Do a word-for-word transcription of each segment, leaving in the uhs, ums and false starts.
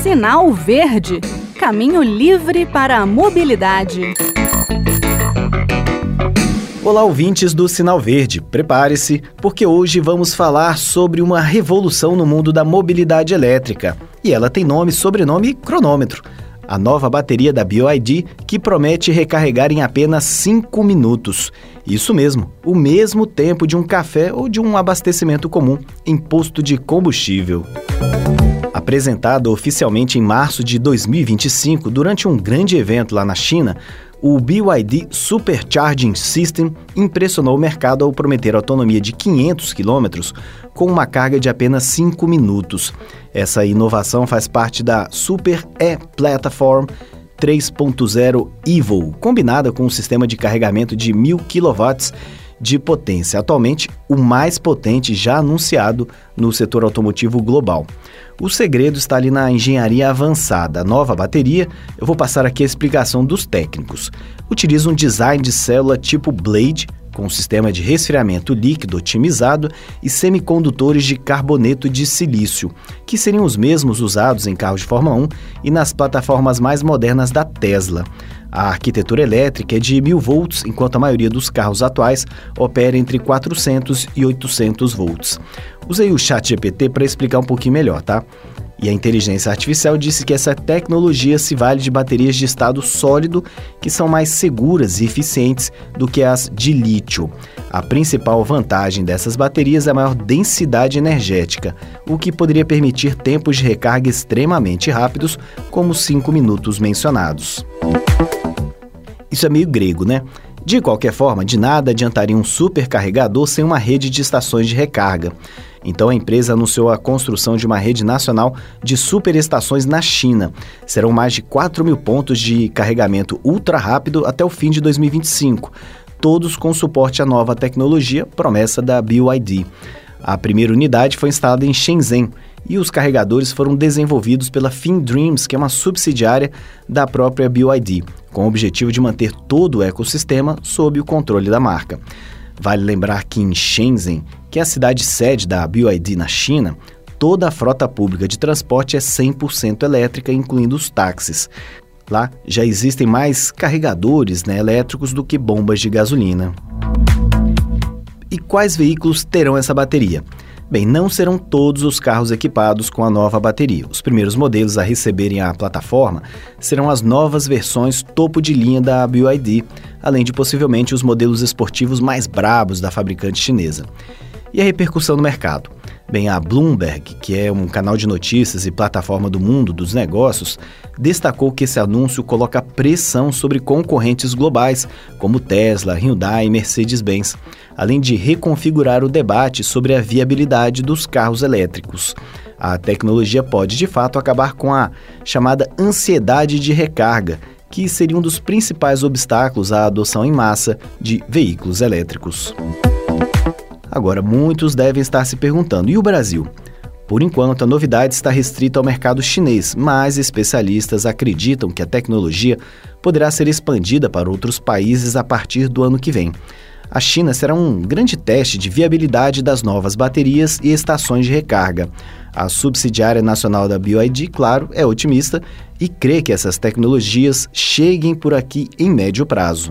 Sinal Verde, caminho livre para a mobilidade. Olá, ouvintes do Sinal Verde, prepare-se, porque hoje vamos falar sobre uma revolução no mundo da mobilidade elétrica. E ela tem nome, sobrenome e cronômetro. A nova bateria da B Y D, que promete recarregar em apenas cinco minutos. Isso mesmo, o mesmo tempo de um café ou de um abastecimento comum em posto de combustível. Apresentado oficialmente em março de dois mil e vinte e cinco, durante um grande evento lá na China, o B Y D Supercharging System impressionou o mercado ao prometer autonomia de quinhentos quilômetros com uma carga de apenas cinco minutos. Essa inovação faz parte da Super E-Platform três ponto zero Evo, combinada com um sistema de carregamento de mil quilowatts de potência, atualmente o mais potente já anunciado no setor automotivo global. O segredo está ali na engenharia avançada. A nova bateria, eu vou passar aqui a explicação dos técnicos. Utiliza um design de célula tipo Blade, com um sistema de resfriamento líquido otimizado e semicondutores de carboneto de silício, que seriam os mesmos usados em carros de Fórmula um e nas plataformas mais modernas da Tesla. A arquitetura elétrica é de mil volts, enquanto a maioria dos carros atuais opera entre quatrocentos e oitocentos volts. Usei o ChatGPT para explicar um pouquinho melhor, tá? E a inteligência artificial disse que essa tecnologia se vale de baterias de estado sólido que são mais seguras e eficientes do que as de lítio. A principal vantagem dessas baterias é a maior densidade energética, o que poderia permitir tempos de recarga extremamente rápidos, como os cinco minutos mencionados. Isso é meio grego, né? De qualquer forma, de nada adiantaria um supercarregador sem uma rede de estações de recarga. Então a empresa anunciou a construção de uma rede nacional de superestações na China. Serão mais de quatro mil pontos de carregamento ultra rápido até o fim de dois mil e vinte e cinco, todos com suporte à nova tecnologia, promessa da B Y D. A primeira unidade foi instalada em Shenzhen e os carregadores foram desenvolvidos pela FinDreams, que é uma subsidiária da própria B Y D, com o objetivo de manter todo o ecossistema sob o controle da marca. Vale lembrar que em Shenzhen, que é a cidade sede da B Y D na China, toda a frota pública de transporte é cem por cento elétrica, incluindo os táxis. Lá já existem mais carregadores, né, elétricos do que bombas de gasolina. E quais veículos terão essa bateria? Bem, não serão todos os carros equipados com a nova bateria. Os primeiros modelos a receberem a plataforma serão as novas versões topo de linha da B Y D, além de possivelmente os modelos esportivos mais brabos da fabricante chinesa. E a repercussão no mercado? Bem, a Bloomberg, que é um canal de notícias e plataforma do mundo dos negócios, destacou que esse anúncio coloca pressão sobre concorrentes globais, como Tesla, Hyundai e Mercedes-Benz, além de reconfigurar o debate sobre a viabilidade dos carros elétricos. A tecnologia pode, de fato, acabar com a chamada ansiedade de recarga, que seria um dos principais obstáculos à adoção em massa de veículos elétricos. Agora, muitos devem estar se perguntando, e o Brasil? Por enquanto, a novidade está restrita ao mercado chinês, mas especialistas acreditam que a tecnologia poderá ser expandida para outros países a partir do ano que vem. A China será um grande teste de viabilidade das novas baterias e estações de recarga. A subsidiária nacional da B Y D, claro, é otimista e crê que essas tecnologias cheguem por aqui em médio prazo.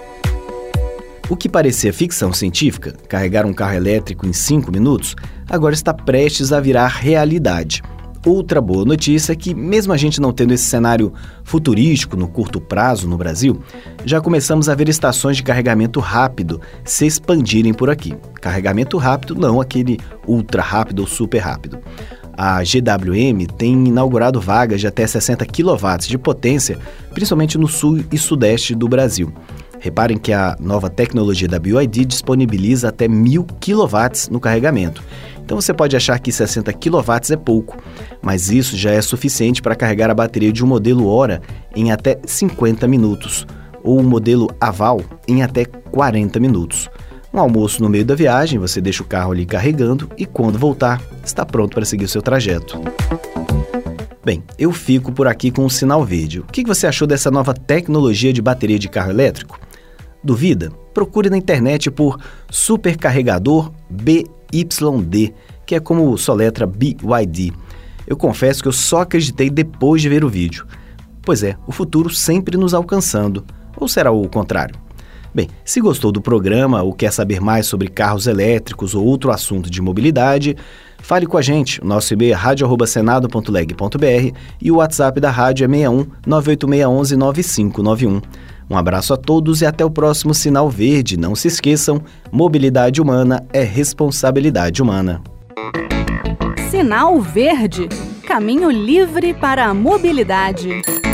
O que parecia ficção científica, carregar um carro elétrico em cinco minutos, agora está prestes a virar realidade. Outra boa notícia é que, mesmo a gente não tendo esse cenário futurístico no curto prazo no Brasil, já começamos a ver estações de carregamento rápido se expandirem por aqui. Carregamento rápido, não aquele ultra rápido ou super rápido. A G W M tem inaugurado vagas de até sessenta quilowatts de potência, principalmente no sul e sudeste do Brasil. Reparem que a nova tecnologia da B Y D disponibiliza até mil quilowatts no carregamento. Então você pode achar que sessenta quilowatts é pouco, mas isso já é suficiente para carregar a bateria de um modelo Hora em até cinquenta minutos, ou um modelo Aval em até quarenta minutos. Um almoço no meio da viagem, você deixa o carro ali carregando e quando voltar, está pronto para seguir o seu trajeto. Bem, eu fico por aqui com o Sinal Verde. O que você achou dessa nova tecnologia de bateria de carro elétrico? Duvida? Procure na internet por supercarregador B Y D, que é como soletra B Y D. Eu confesso que eu só acreditei depois de ver o vídeo. Pois é, o futuro sempre nos alcançando. Ou será o contrário? Bem, se gostou do programa ou quer saber mais sobre carros elétricos ou outro assunto de mobilidade, fale com a gente. O nosso e-mail é rádio arroba senado ponto leg ponto br e o WhatsApp da rádio é seis um nove oito seis um um nove cinco nove um. Um abraço a todos e até o próximo Sinal Verde. Não se esqueçam, mobilidade humana é responsabilidade humana. Sinal Verde, caminho livre para a mobilidade.